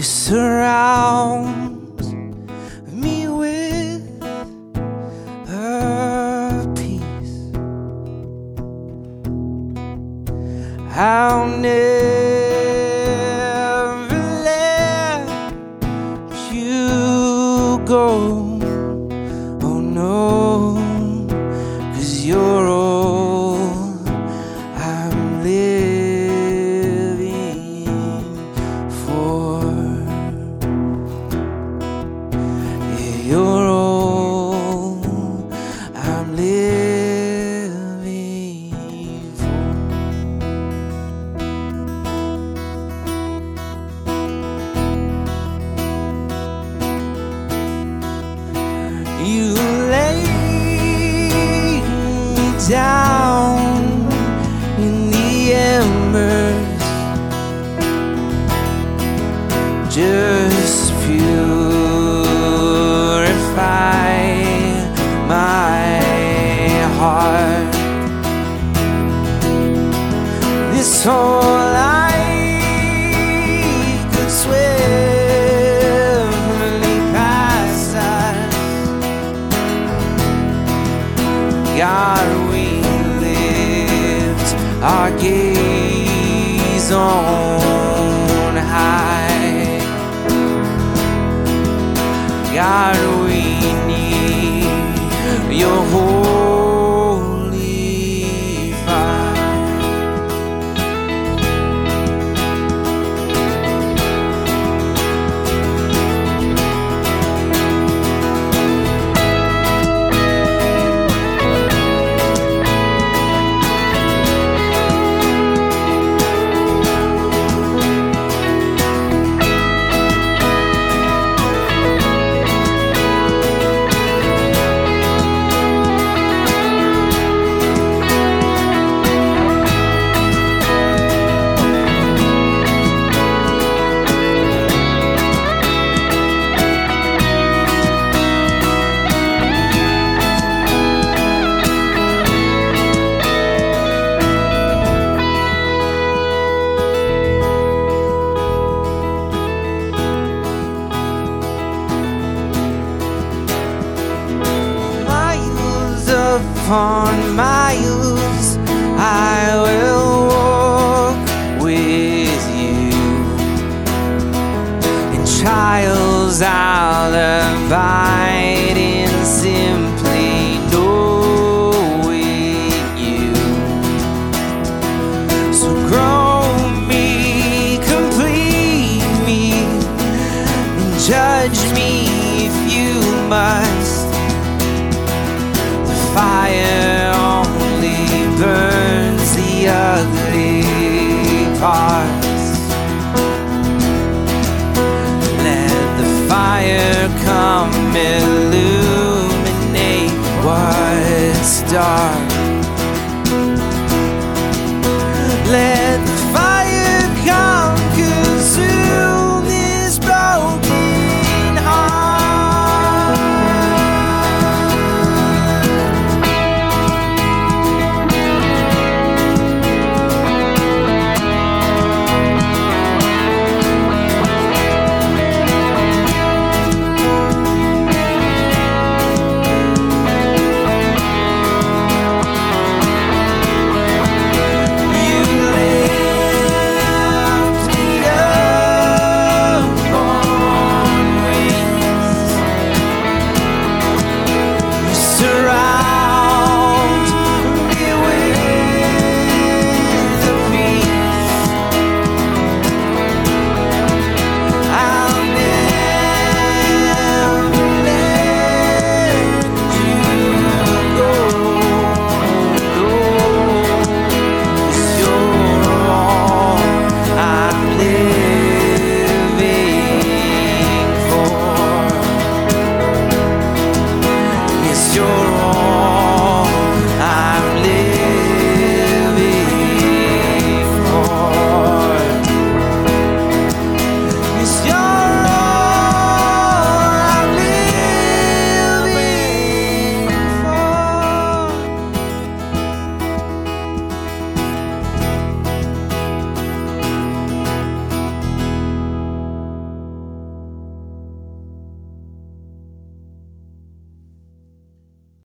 You surround me with her peace. I'll never let you go. Oh no, 'cause you're all I'm living for. Yeah, you're all I'm living for. You lay me down in the embers, just purify my heart. This whole life could swiftly pass us. God, we lift our gaze on high. God, we need your holy fire. Upon miles I will walk with you. In trials I'll abide.